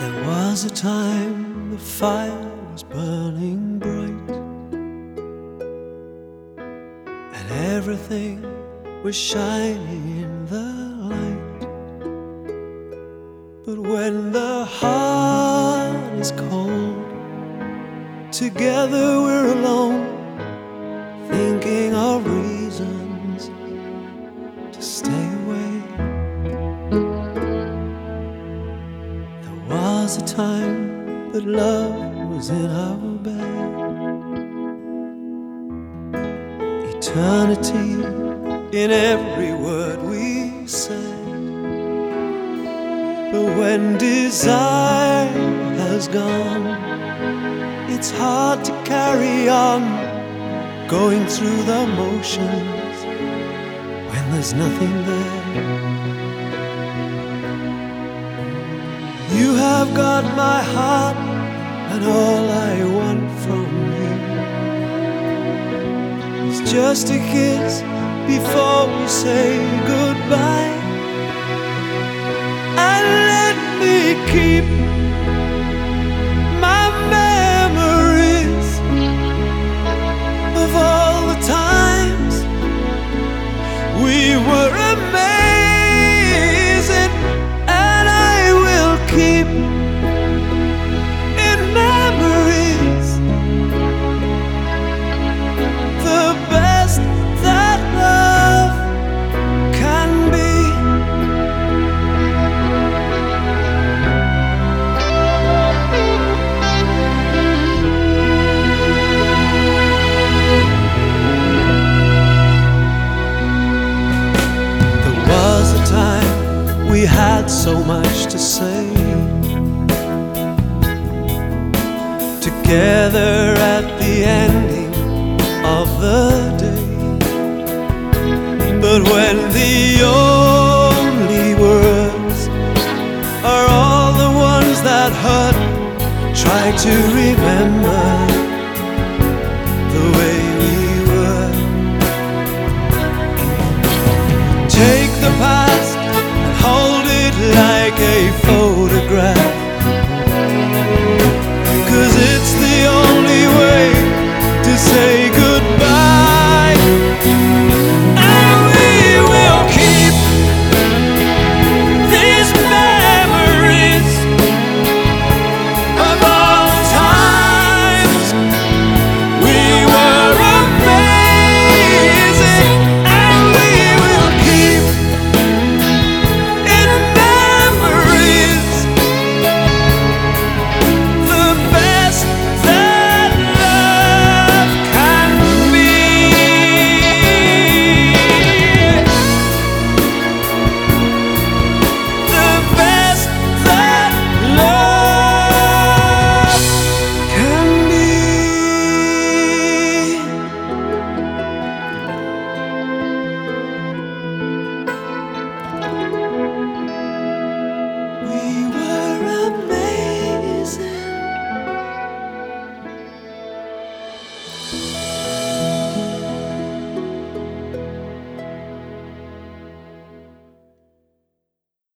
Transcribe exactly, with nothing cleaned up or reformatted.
There was a time the fire was burning bright, and everything was shining in the light. But when the heart is cold, together we're alone, thinking of reasons to stay away. There was a time that love was in our bed, eternity in every word we said. But when desire has gone, it's hard to carry on, going through the motions when there's nothing there. You have got my heart, and all I want from you is just a kiss before we say goodbye. And let me keep my memories of all the times we were amazing, and I will keep in memories the best that love can be. We had so much to say, together at the ending of the day. But when the only words are all the ones that hurt, try to remember the way we were. Take the past, hold it like a photograph,